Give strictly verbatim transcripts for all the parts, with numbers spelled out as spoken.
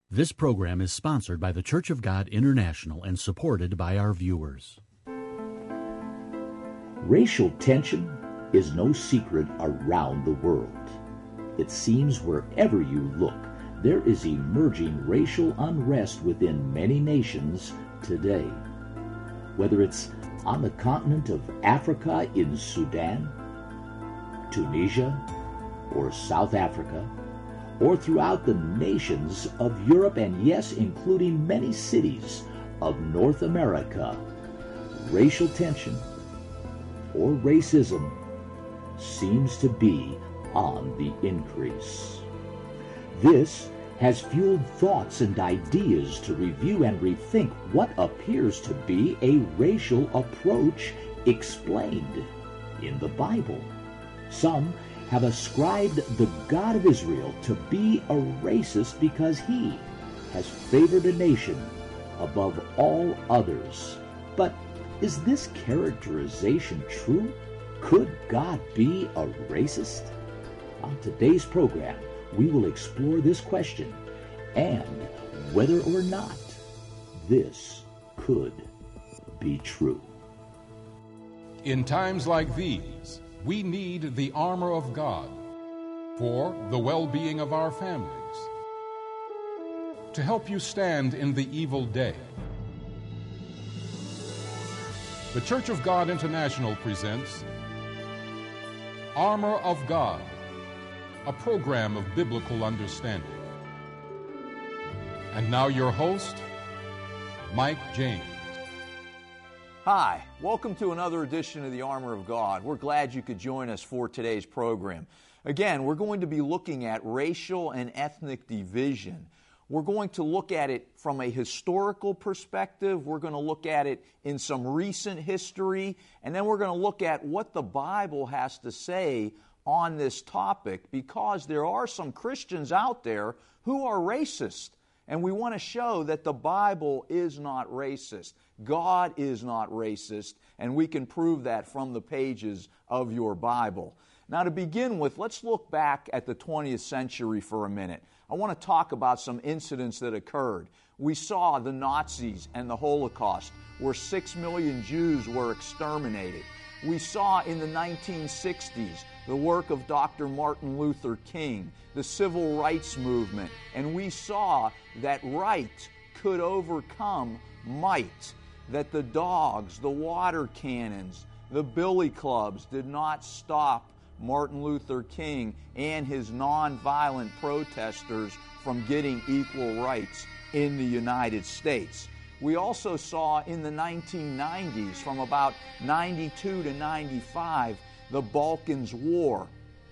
This program is sponsored by the Church of God International and supported by our viewers. Racial tension is no secret around the world. It seems wherever you look, there is emerging racial unrest within many nations today. Whether it's on the continent of Africa in Sudan, Tunisia, or South Africa, or throughout the nations of Europe, and yes, including many cities of North America, racial tension or racism seems to be on the increase. This has fueled thoughts and ideas to review and rethink what appears to be a racial approach explained in the Bible. Some have ascribed the God of Israel to be a racist because he has favored a nation above all others. But is this characterization true? Could God be a racist? On today's program, we will explore this question and whether or not this could be true. In times like these, we need the armor of God for the well-being of our families, to help you stand in the evil day. The Church of God International presents Armor of God, a program of biblical understanding. And now your host, Mike James. Hi, welcome to another edition of the Armor of God. We're glad you could join us for today's program. Again, we're going to be looking at racial and ethnic division. We're going to look at it from a historical perspective. We're going to look at it in some recent history. And then we're going to look at what the Bible has to say on this topic, because there are some Christians out there who are racist. And we want to show that the Bible is not racist. God is not racist, and we can prove that from the pages of your Bible. Now, to begin with, let's look back at the twentieth century for a minute. I want to talk about some incidents that occurred. We saw the Nazis and the Holocaust, where six million Jews were exterminated. We saw in the nineteen sixties the work of Doctor Martin Luther King, the civil rights movement, and we saw that right could overcome might, that the dogs, the water cannons, the billy clubs did not stop Martin Luther King and his nonviolent protesters from getting equal rights in the United States. We also saw in the nineteen nineties, from about ninety-two to ninety-five, the Balkans War,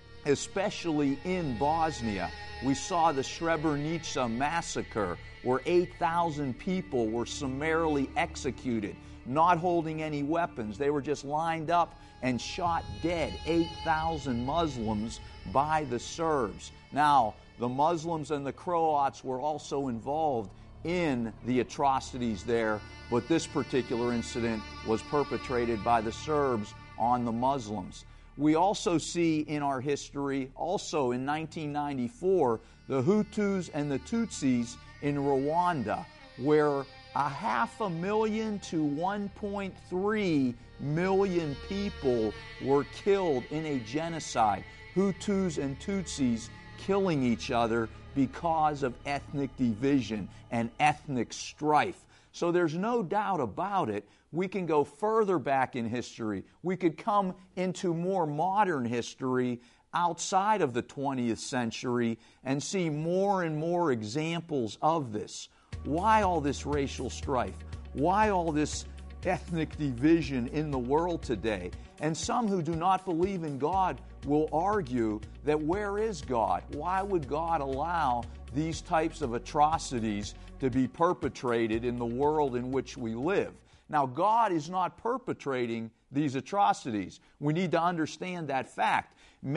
especially in Bosnia. We saw the Srebrenica massacre, where eight thousand people were summarily executed, not holding any weapons. They were just lined up and shot dead, eight thousand Muslims by the Serbs. Now, the Muslims and the Croats were also involved in the atrocities there, but this particular incident was perpetrated by the Serbs on the Muslims. We also see in our history, also in nineteen ninety-four, the Hutus and the Tutsis in Rwanda, where a half a million to one point three million people were killed in a genocide. Hutus and Tutsis killing each other because of ethnic division and ethnic strife. So there's no doubt about it. We can go further back in history. We could come into more modern history outside of the twentieth century and see more and more examples of this. Why all this racial strife? Why all this ethnic division in the world today? And some who do not believe in God will argue that where is God? Why would God allow these types of atrocities to be perpetrated in the world in which we live? Now, God is not perpetrating these atrocities. We need to understand that fact.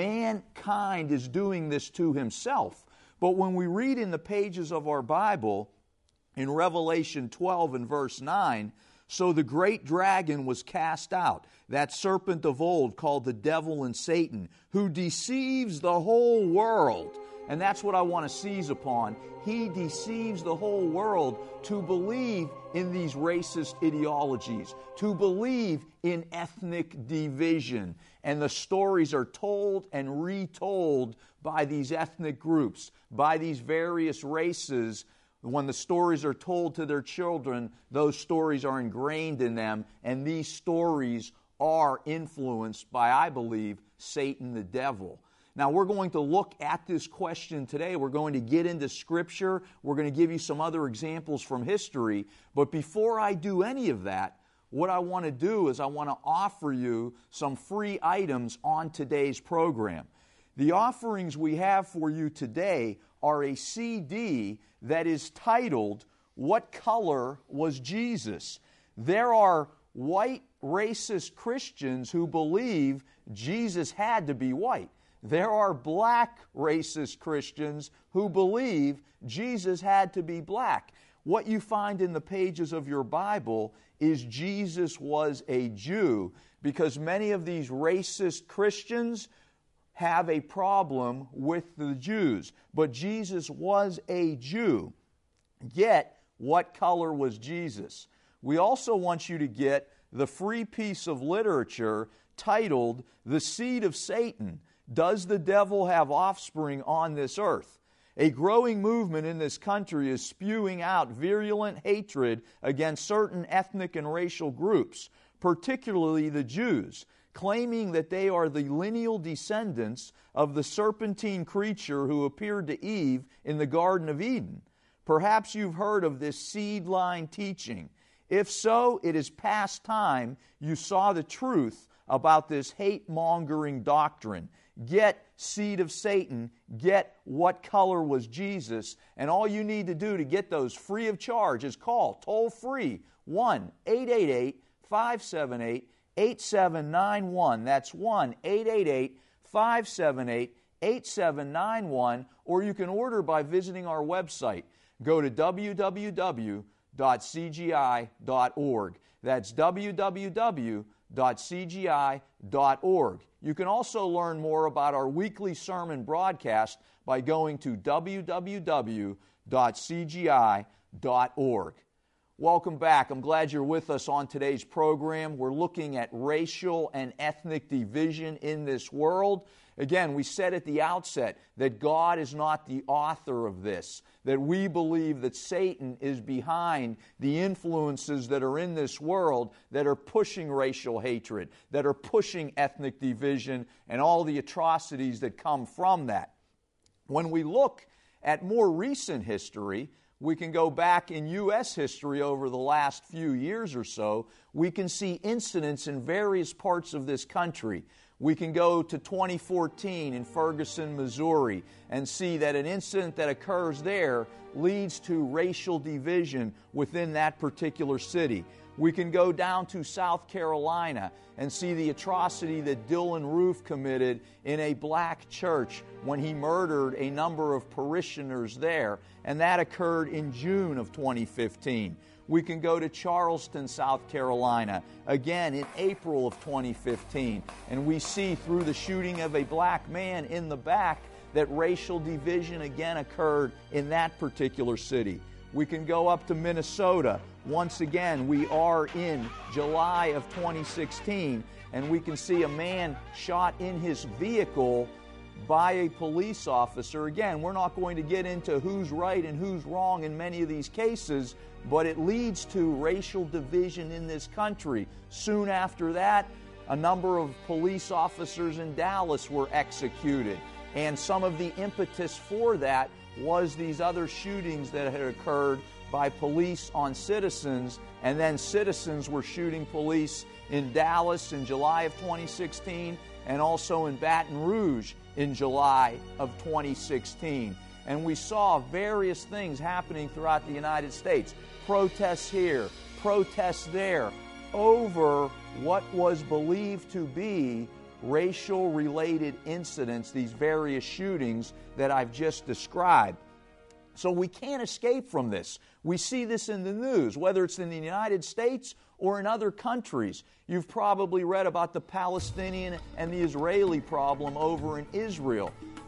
Mankind is doing this to himself. But when we read in the pages of our Bible, in Revelation twelve and verse nine, so the great dragon was cast out, that serpent of old called the devil and Satan, who deceives the whole world. And that's what I want to seize upon. He deceives the whole world to believe in these racist ideologies, to believe in ethnic division. And the stories are told and retold by these ethnic groups, by these various races. When the stories are told to their children, those stories are ingrained in them, and these stories are influenced by, I believe, Satan the devil. Now, we're going to look at this question today. We're going to get into Scripture. We're going to give you some other examples from history. But before I do any of that, what I want to do is I want to offer you some free items on today's program. The offerings we have for you today are a C D that is titled, "What Color Was Jesus?" There are white racist Christians who believe Jesus had to be white. There are black racist Christians who believe Jesus had to be black. What you find in the pages of your Bible is Jesus was a Jew, because many of these racist Christians have a problem with the Jews. But Jesus was a Jew. Yet, what color was Jesus? We also want you to get the free piece of literature titled, "The Seed of Satan. Does the Devil Have Offspring on This Earth?" A growing movement in this country is spewing out virulent hatred against certain ethnic and racial groups, particularly the Jews, claiming that they are the lineal descendants of the serpentine creature who appeared to Eve in the Garden of Eden. Perhaps you've heard of this seed line teaching. If so, it is past time you saw the truth about this hate-mongering doctrine. Get Seed of Satan, get What Color Was Jesus, and all you need to do to get those free of charge is call toll-free one eight eight eight, five seven eight, eight seven nine one. That's one eight eight eight, five seven eight, eight seven nine one, or you can order by visiting our website. Go to w w w dot c g i dot org. That's w w w dot c g i dot org. You can also learn more about our weekly sermon broadcast by going to w w w dot c g i dot org. Welcome back. I'm glad you're with us on today's program. We're looking at racial and ethnic division in this world. Again, we said at the outset that God is not the author of this, that we believe that Satan is behind the influences that are in this world that are pushing racial hatred, that are pushing ethnic division, and all the atrocities that come from that. When we look at more recent history, we can go back in U S history over the last few years or so. We can see incidents in various parts of this country. We can go to twenty fourteen in Ferguson, Missouri, and see that an incident that occurs there leads to racial division within that particular city. We can go down to South Carolina and see the atrocity that Dylan Roof committed in a black church when he murdered a number of parishioners there, and that occurred in June of twenty fifteen. We can go to Charleston, South Carolina, again in April of twenty fifteen, and we see through the shooting of a black man in the back that racial division again occurred in that particular city. We can go up to Minnesota. Once again, we are in July of twenty sixteen, and we can see a man shot in his vehicle by a police officer. Again, we're not going to get into who's right and who's wrong in many of these cases, but it leads to racial division in this country. Soon after that, a number of police officers in Dallas were executed, and some of the impetus for that was these other shootings that had occurred by police on citizens, and then citizens were shooting police in Dallas in July of twenty sixteen and also in Baton Rouge in July of twenty sixteen. And we saw various things happening throughout the United States. Protests here, protests there, over what was believed to be racial-related incidents, these various shootings that I've just described. So we can't escape from this. We see this in the news, whether it's in the United States or in other countries. You've probably read about the Palestinian and the Israeli problem over in Israel.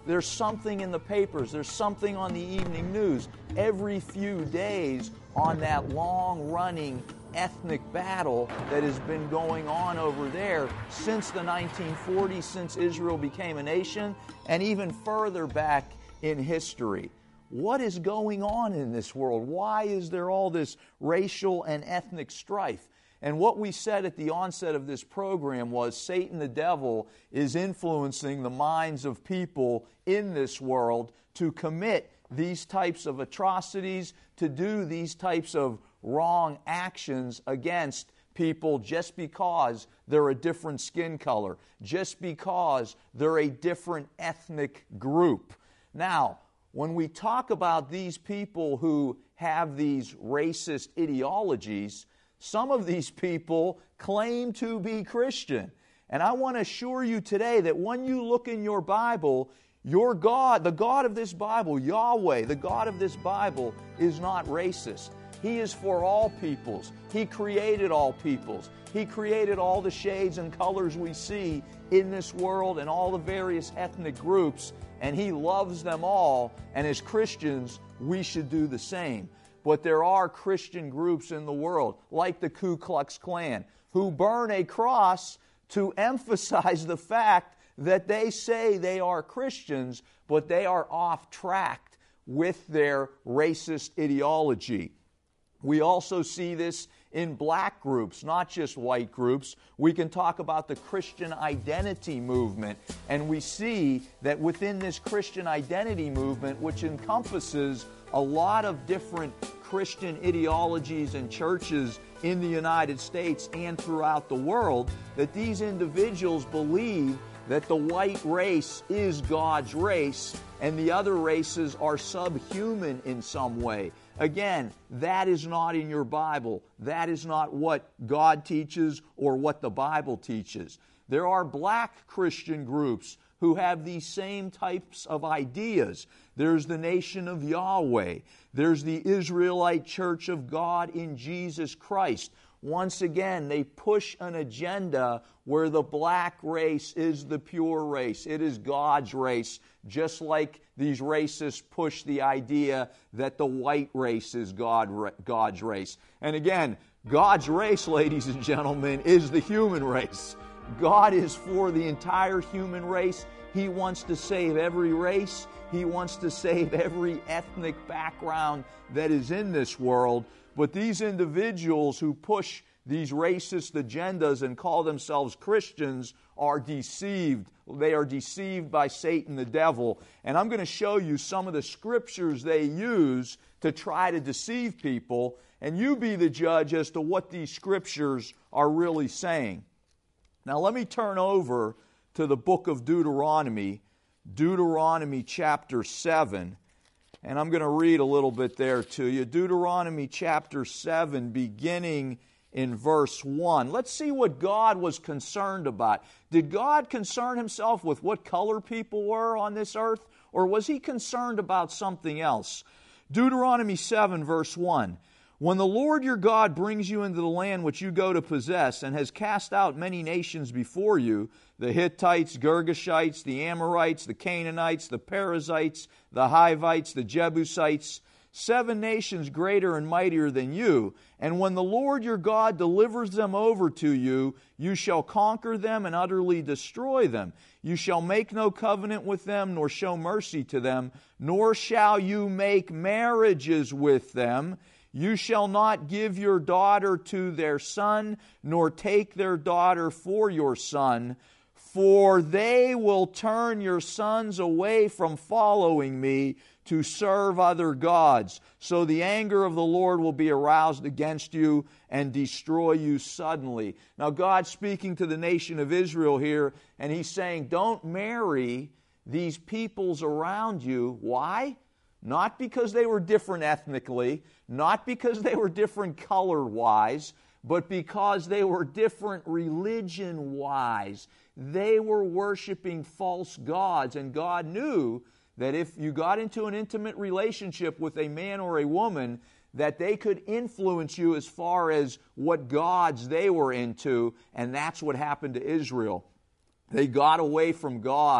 There's something in the papers. There's something on the evening news every few days on that long-running ethnic battle that has been going on over there since the nineteen forties, since Israel became a nation, and even further back in history. What is going on in this world? Why is there all this racial and ethnic strife? And what we said at the onset of this program was Satan the devil is influencing the minds of people in this world to commit these types of atrocities, to do these types of wrong actions against people just because they're a different skin color, just because they're a different ethnic group. Now, when we talk about these people who have these racist ideologies, some of these people claim to be Christian. And I want to assure you today that when you look in your Bible, your God, the God of this Bible, Yahweh, the God of this Bible, is not racist. He is for all peoples. He created all peoples. He created all the shades and colors we see in this world and all the various ethnic groups, and He loves them all, and as Christians, we should do the same. But there are Christian groups in the world, like the Ku Klux Klan, who burn a cross to emphasize the fact that they say they are Christians, but they are off track with their racist ideology. We also see this in black groups, not just white groups. We can talk about the Christian identity movement, and we see that within this Christian identity movement, which encompasses a lot of different Christian ideologies and churches in the United States and throughout the world, that these individuals believe that the white race is God's race and the other races are subhuman in some way. Again, that is not in your Bible. That is not what God teaches or what the Bible teaches. There are black Christian groups who have these same types of ideas. There's the Nation of Yahweh. There's the Israelite Church of God in Jesus Christ. Once again, they push an agenda where the black race is the pure race. It is God's race, just like these racists push the idea that the white race is God, God's race. And again, God's race, ladies and gentlemen, is the human race. God is for the entire human race. He wants to save every race. He wants to save every ethnic background that is in this world. But these individuals who push these racist agendas and call themselves Christians are deceived. They are deceived by Satan the devil. And I'm going to show you some of the scriptures they use to try to deceive people. And you be the judge as to what these scriptures are really saying. Now let me turn over to the book of Deuteronomy, Deuteronomy chapter seven. And I'm going to read a little bit there to you. Deuteronomy chapter seven, beginning in verse one. Let's see what God was concerned about. Did God concern Himself with what color people were on this earth? Or was He concerned about something else? Deuteronomy seven, verse one. When the Lord your God brings you into the land which you go to possess, and has cast out many nations before you, the Hittites, Girgashites, the Amorites, the Canaanites, the Perizzites, the Hivites, the Jebusites, seven nations greater and mightier than you, and when the Lord your God delivers them over to you, you shall conquer them and utterly destroy them. You shall make no covenant with them, nor show mercy to them, nor shall you make marriages with them. You shall not give your daughter to their son, nor take their daughter for your son, for they will turn your sons away from following me to serve other gods. So the anger of the Lord will be aroused against you and destroy you suddenly. Now God's speaking to the nation of Israel here, and He's saying, don't marry these peoples around you. Why? Not because they were different ethnically, not because they were different color-wise, but because they were different religion-wise. They were worshiping false gods, and God knew that if you got into an intimate relationship with a man or a woman, that they could influence you as far as what gods they were into, and that's what happened to Israel. They got away from God.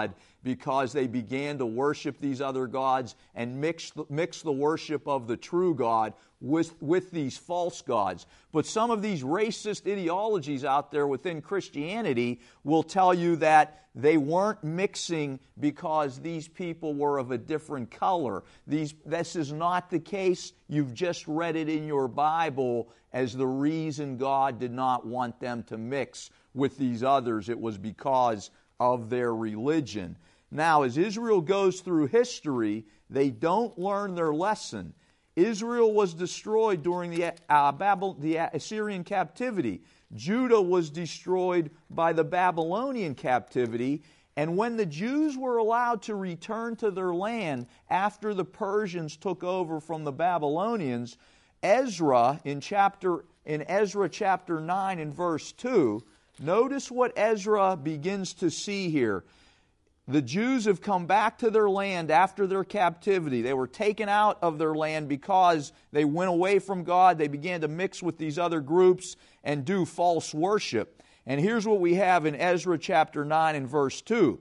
because they began to worship these other gods and mix, mix the worship of the true God with, with these false gods. But some of these racist ideologies out there within Christianity will tell you that they weren't mixing because these people were of a different color. These, this is not the case. You've just read it in your Bible as the reason God did not want them to mix with these others. It was because of their religion. Now, as Israel goes through history, they don't learn their lesson. Israel was destroyed during the, uh, Babel, the Assyrian captivity. Judah was destroyed by the Babylonian captivity. And when the Jews were allowed to return to their land after the Persians took over from the Babylonians, Ezra in chapter in Ezra chapter nine and verse two, notice what Ezra begins to see here. The Jews have come back to their land after their captivity. They were taken out of their land because they went away from God. They began to mix with these other groups and do false worship. And here's what we have in Ezra chapter nine and verse two.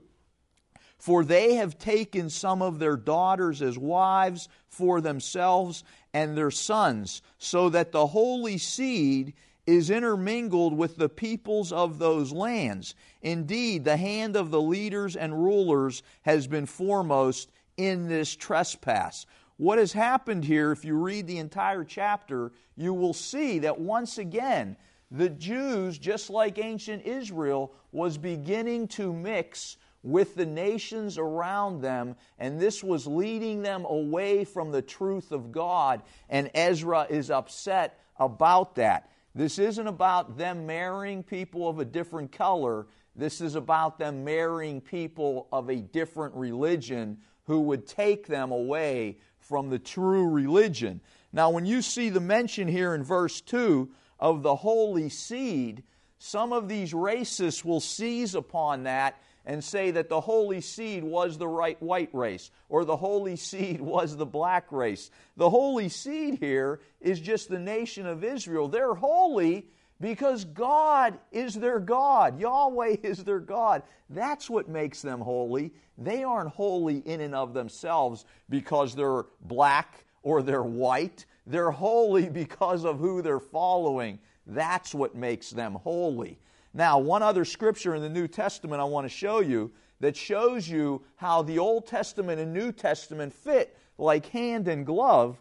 For they have taken some of their daughters as wives for themselves and their sons, so that the holy seed is intermingled with the peoples of those lands. Indeed, the hand of the leaders and rulers has been foremost in this trespass. What has happened here, if you read the entire chapter, you will see that once again, the Jews, just like ancient Israel, was beginning to mix with the nations around them, and this was leading them away from the truth of God, and Ezra is upset about that. This isn't about them marrying people of a different color. This is about them marrying people of a different religion who would take them away from the true religion. Now, when you see the mention here in verse two of the holy seed, some of these racists will seize upon that and say that the holy seed was the right white race, or the holy seed was the black race. The holy seed here is just the nation of Israel. They're holy because God is their God. Yahweh is their God. That's what makes them holy. They aren't holy in and of themselves because they're black or they're white. They're holy because of who they're following. That's what makes them holy. Now, one other scripture in the New Testament I want to show you that shows you how the Old Testament and New Testament fit like hand and glove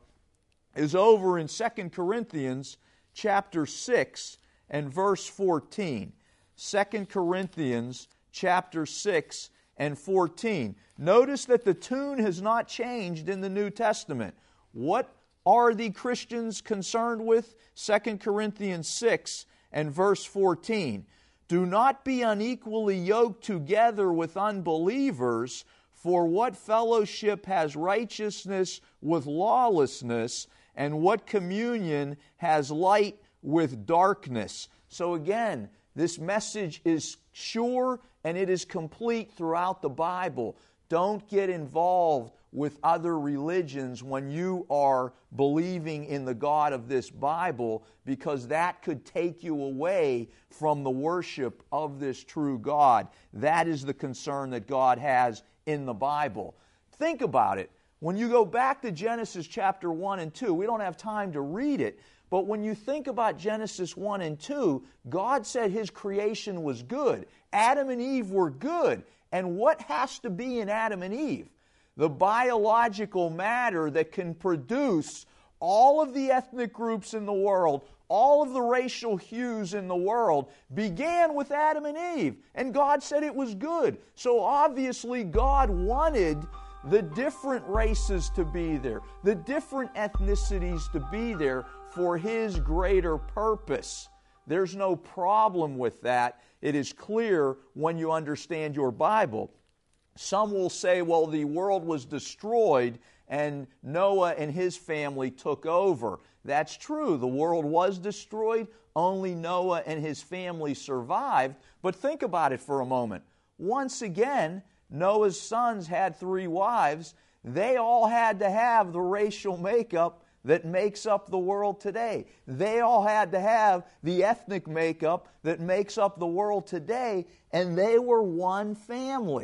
is over in Second Corinthians chapter six and verse fourteen. Second Corinthians chapter six and fourteen. Notice that the tune has not changed in the New Testament. What are the Christians concerned with? Second Corinthians six and verse fourteen. Do not be unequally yoked together with unbelievers, for what fellowship has righteousness with lawlessness, and what communion has light with darkness? So again, this message is sure and it is complete throughout the Bible. Don't get involved with other religions when you are believing in the God of this Bible, because that could take you away from the worship of this true God. That is the concern that God has in the Bible. Think about it. When you go back to Genesis chapter one and two, we don't have time to read it, but when you think about Genesis one and two, God said His creation was good. Adam and Eve were good. And what has to be in Adam and Eve? The biological matter that can produce all of the ethnic groups in the world, all of the racial hues in the world, began with Adam and Eve. And God said it was good. So obviously God wanted the different races to be there, the different ethnicities to be there for His greater purpose. There's no problem with that. It is clear when you understand your Bible. Some will say, well, the world was destroyed and Noah and his family took over. That's true. The world was destroyed. Only Noah and his family survived. But think about it for a moment. Once again, Noah's sons had three wives. They all had to have the racial makeup that makes up the world today. They all had to have the ethnic makeup that makes up the world today, and they were one family.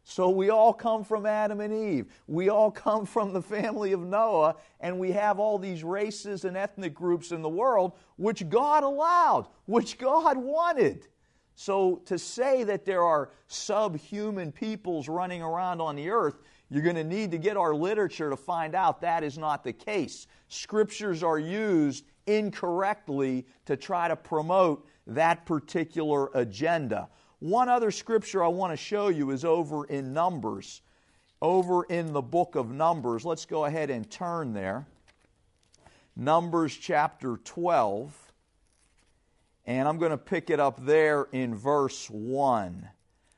So we all come from Adam and Eve. We all come from the family of Noah, and we have all these races and ethnic groups in the world which God allowed, which God wanted. So to say that there are subhuman peoples running around on the earth, you're going to need to get our literature to find out that is not the case. Scriptures are used incorrectly to try to promote that particular agenda. One other scripture I want to show you is over in Numbers, over in the book of Numbers. Let's go ahead and turn there. Numbers chapter twelve, and I'm going to pick it up there in verse one.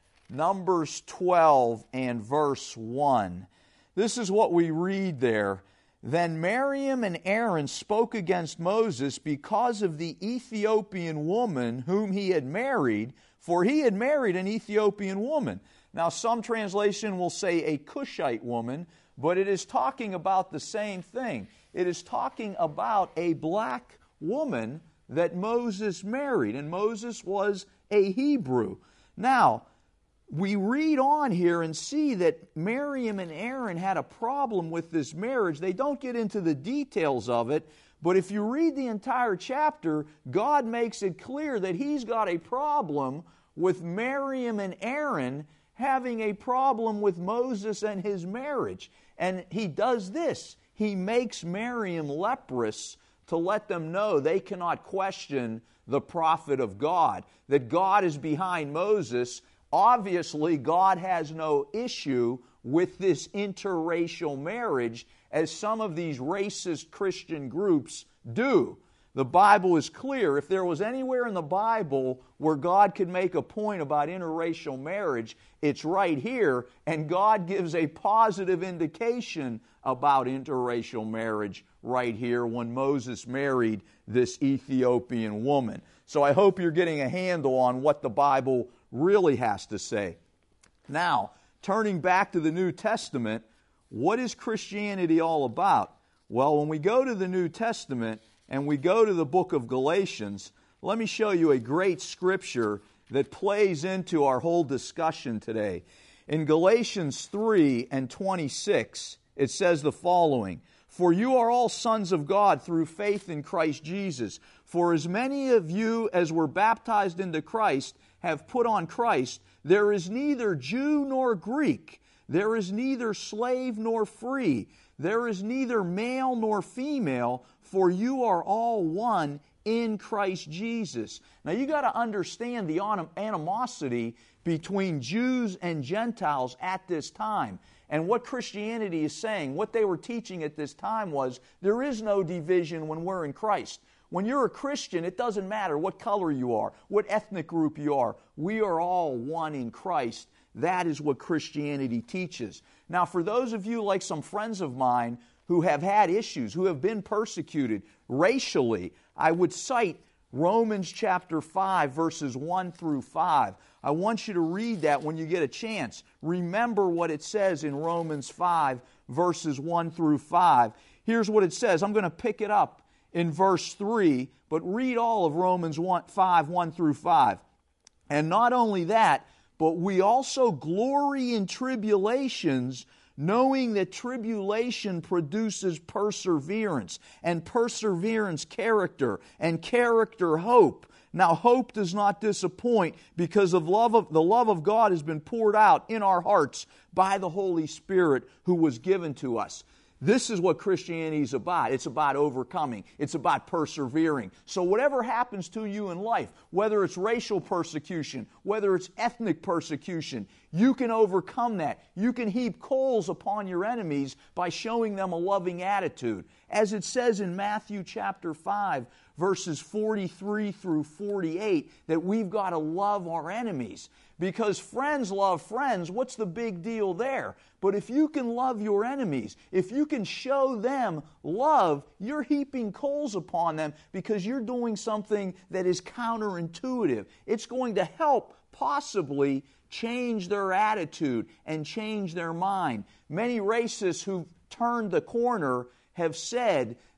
Numbers twelve and verse one. This is what we read there. Then Miriam and Aaron spoke against Moses because of the Ethiopian woman whom he had married, for he had married an Ethiopian woman. Now, some translation will say a Cushite woman, but it is talking about the same thing. It is talking about a black woman that Moses married, and Moses was a Hebrew. Now, we read on here and see that Miriam and Aaron had a problem with this marriage. They don't get into the details of it, but if you read the entire chapter, God makes it clear that He's got a problem with Miriam and Aaron having a problem with Moses and his marriage. And He does this. He makes Miriam leprous to let them know they cannot question the prophet of God, that God is behind Moses. Obviously, God has no issue with this interracial marriage, as some of these racist Christian groups do. The Bible is clear. If there was anywhere in the Bible where God could make a point about interracial marriage, it's right here, and God gives a positive indication about interracial marriage right here when Moses married this Ethiopian woman. So I hope you're getting a handle on what the Bible really has to say. Now, turning back to the New Testament, what is Christianity all about? Well, when we go to the New Testament and we go to the book of Galatians, let me show you a great scripture that plays into our whole discussion today. In Galatians three and twenty-six, it says the following: For you are all sons of God through faith in Christ Jesus. For as many of you as were baptized into Christ have put on Christ. There is neither Jew nor Greek. There is neither slave nor free. There is neither male nor female, for you are all one in Christ Jesus. Now you got to understand the animosity between Jews and Gentiles at this time. And what Christianity is saying, what they were teaching at this time was, there is no division when we're in Christ. When you're a Christian, it doesn't matter what color you are, what ethnic group you are. We are all one in Christ. That is what Christianity teaches. Now, for those of you like some friends of mine who have had issues, who have been persecuted racially, I would cite Romans chapter five, verses one through five. I want you to read that when you get a chance. Remember what it says in Romans five, verses one through five. Here's what it says. I'm going to pick it up in verse three, but read all of Romans five, one through five. And not only that, but we also glory in tribulations, knowing that tribulation produces perseverance, and perseverance character, and character hope. Now hope does not disappoint, because of love of, the love of God has been poured out in our hearts by the Holy Spirit who was given to us. This is what Christianity is about. It's about overcoming. It's about persevering. So whatever happens to you in life, whether it's racial persecution, whether it's ethnic persecution, you can overcome that. You can heap coals upon your enemies by showing them a loving attitude. As it says in Matthew chapter five, verses forty-three through forty-eight, that we've got to love our enemies. Because friends love friends, what's the big deal there? But if you can love your enemies, if you can show them love, you're heaping coals upon them because you're doing something that is counterintuitive. It's going to help possibly change their attitude and change their mind. Many racists who've turned the corner have said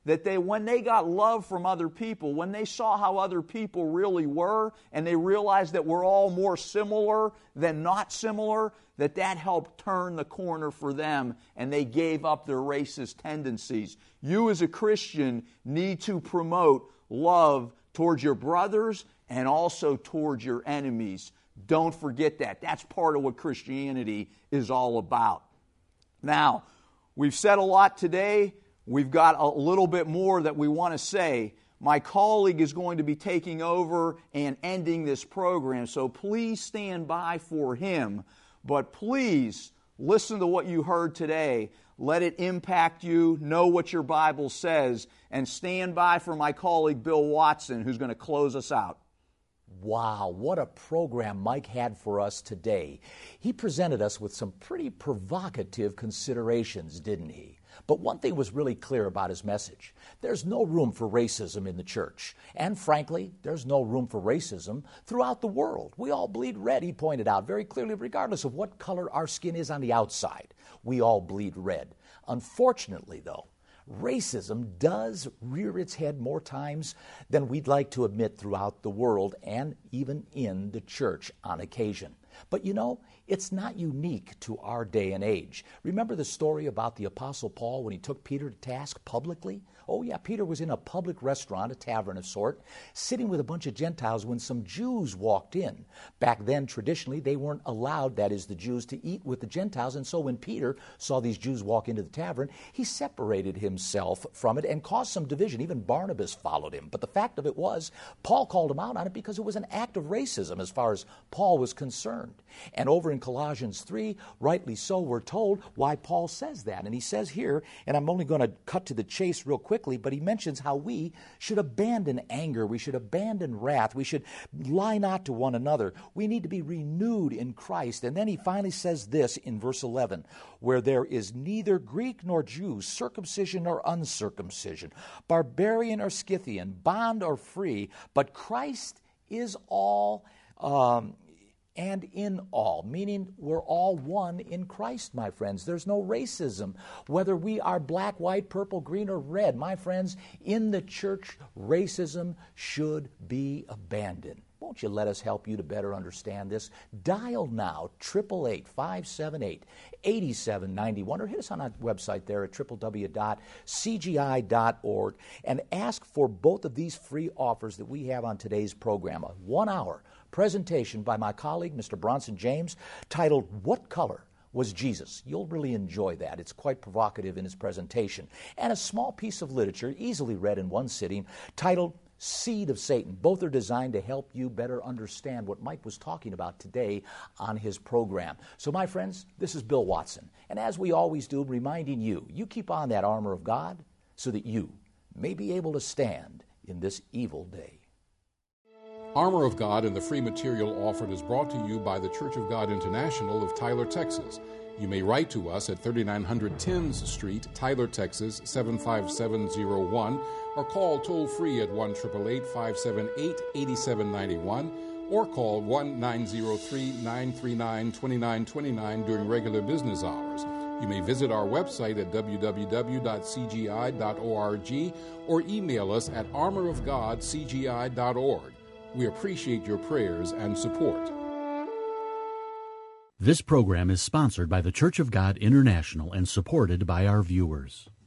that they, when they got love from other people, when they saw how other people really were, and they realized that we're all more similar than not similar, that that helped turn the corner for them, and they gave up their racist tendencies. You as a Christian need to promote love towards your brothers and also towards your enemies. Don't forget that. That's part of what Christianity is all about. Now, we've said a lot today. We've got a little bit more that we want to say. My colleague is going to be taking over and ending this program, so please stand by for him. But please listen to what you heard today. Let it impact you. Know what your Bible says. And stand by for my colleague Bill Watson, who's going to close us out. Wow, what a program Mike had for us today. He presented us with some pretty provocative considerations, didn't he? But one thing was really clear about his message. There's no room for racism in the church. And frankly, there's no room for racism throughout the world. We all bleed red, he pointed out very clearly, regardless of what color our skin is on the outside. We all bleed red. Unfortunately, though, racism does rear its head more times than we'd like to admit throughout the world and even in the church on occasion. But you know, it's not unique to our day and age. Remember the story about the Apostle Paul when he took Peter to task publicly? Oh yeah, Peter was in a public restaurant, a tavern of sort, sitting with a bunch of Gentiles when some Jews walked in. Back then, traditionally, they weren't allowed, that is, the Jews, to eat with the Gentiles. And so when Peter saw these Jews walk into the tavern, he separated himself from it and caused some division. Even Barnabas followed him. But the fact of it was, Paul called him out on it because it was an act of racism as far as Paul was concerned. And over in Colossians three, rightly so, we're told why Paul says that. And he says here, and I'm only going to cut to the chase real quickly, but he mentions how we should abandon anger, we should abandon wrath, we should lie not to one another. We need to be renewed in Christ. And then he finally says this in verse eleven, where there is neither Greek nor Jew, circumcision or uncircumcision, barbarian or Scythian, bond or free, but Christ is all um, and in all, meaning we're all one in Christ, my friends. There's no racism. Whether we are black, white, purple, green, or red, my friends, in the church, racism should be abandoned. Won't you let us help you to better understand this? Dial now, eight eight eight, five seven eight, eight seven nine one, or hit us on our website there at w w w dot c g i dot org and ask for both of these free offers that we have on today's program. A one-hour presentation by my colleague, Mister Bronson James, titled, What Color Was Jesus? You'll really enjoy that. It's quite provocative in his presentation. And a small piece of literature, easily read in one sitting, titled Seed of Satan. Both are designed to help you better understand what Mike was talking about today on his program. So my friends, this is Bill Watson. And as we always do, reminding you, you keep on that armor of God so that you may be able to stand in this evil day. Armor of God and the free material offered is brought to you by the Church of God International of Tyler, Texas. You may write to us at thirty-nine hundred Thames Street, Tyler, Texas, seven five seven zero one, or call toll-free at one eight eight eight, five seven eight, eight seven nine one, or call one nine zero three, nine three nine, two nine two nine during regular business hours. You may visit our website at w w w dot c g i dot org or email us at armor of god c g i dot org. We appreciate your prayers and support. This program is sponsored by the Church of God International and supported by our viewers.